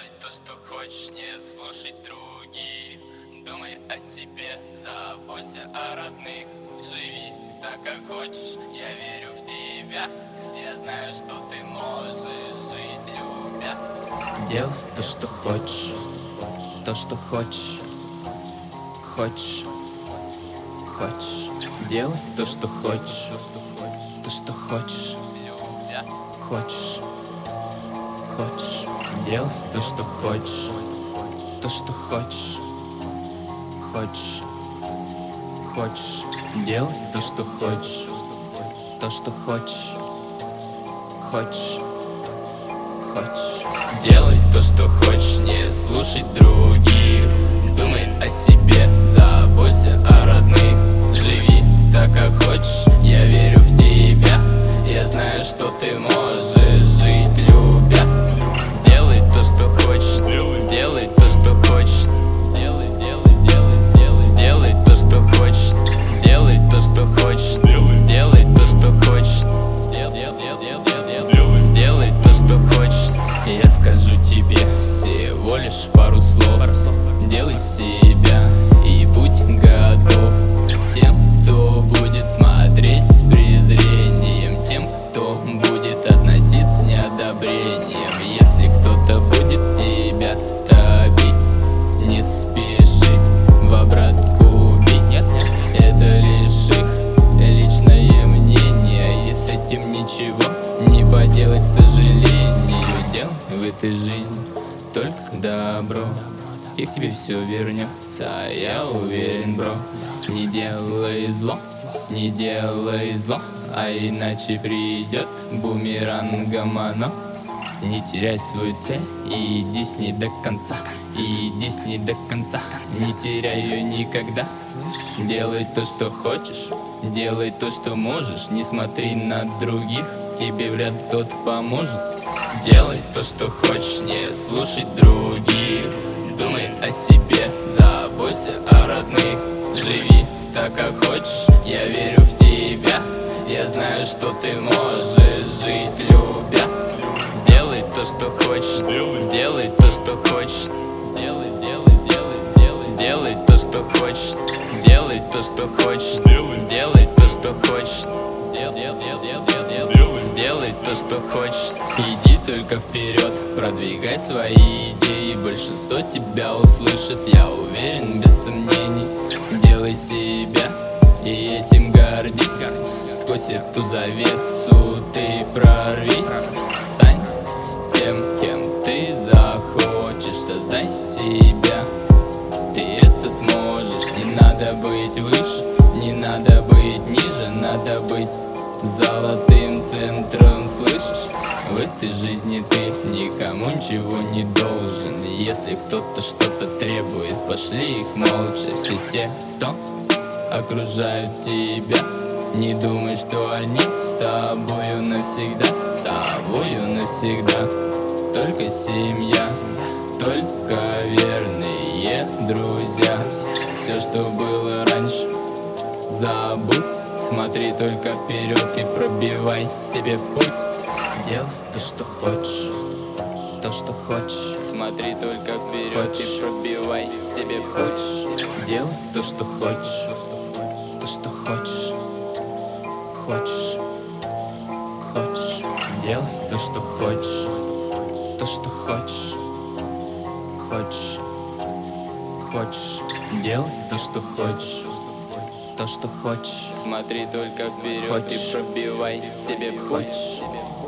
Делай то, что хочешь, не слушай других. Думай о себе, заботься о родных. Живи так, как хочешь, я верю в тебя. Я знаю, что ты можешь жить, любя. Делай то, что хочешь, то, что хочешь, хочешь, хочешь. Делай то, что хочешь, то, что хочешь, Любя. хочешь, хочешь. Делай то, что хочешь, то, что хочешь, хочешь, хочешь. Делай то, что хочешь, то, что хочешь, хочешь, хочешь. Делай то, что хочешь, не слушай других. Думай о себе, заботься о родных. Живи так, как хочешь, я верю в тебя. Я знаю, что ты можешь жить, любя. Делай то, что хочешь, делай то, что хочешь. Делай, делай, делай, делай, делай то, что хочешь. Делай то, что хочешь. Делай то, что хочешь. Делай то, что хочешь. Я скажу тебе всего лишь пару слов. Делай себя и будь готов тем, кто будет смотреть с презрением, тем, кто будет относиться с неодобрением. Если кто-то будет тебя топить, не спеши в обратку бить. Это лишь их личное мнение, и с этим ничего не поделать, к сожалению. Делай в этой жизни только добро, и к тебе все вернется, я уверен, бро. Не делай зло, не делай зло, а иначе придет бумерангом оно. Не теряй свою цель и иди с ней до конца. И иди с ней до конца, не теряй ее никогда. Делай то, что хочешь, делай то, что можешь. Не смотри на других, тебе вряд ли кто-то поможет. Делай то, что хочешь, не слушай других. Думай о себе, заботься о родных. Живи так, как хочешь, я верю в тебя. Я знаю, что ты можешь жить, любя. Делай то, что хочешь, делай то, что хочешь. Делай, делай, делай, делай, делай то, что хочешь. Делай то, что хочешь. Делай то, что хочешь. Делай то, что хочешь. Иди только вперед, продвигай свои идеи. Большинство тебя услышит, я уверен, без сомнений. Делай себя и этим гордись. Сквозь эту завесу ты прорвись. Стань тем, кем ты захочешь. Создай себя, ты это сможешь. Не надо быть выше, не надо быть ниже, надо быть золотым центром, слышишь? В этой жизни ты никому ничего не должен. Если кто-то что-то требует, пошли их молча. Все те, кто окружают тебя, не думай, что они с тобою навсегда. С тобою навсегда. Только семья, только верные друзья. Все, что было раньше, забудь. Смотри только вперед и пробивай себе путь. Делай то, что хочешь, то, что хочешь. Смотри только вперед и пробивай себе путь. Хочешь, делай то, что хочешь, то, что хочешь, хочешь, хочешь. Делай то, что хочешь, то, что хочешь, хочешь, хочешь. Делай то, что хочешь, то, что хочешь. Смотри только вперед Хочешь. и пробивай себе путь. Хочешь,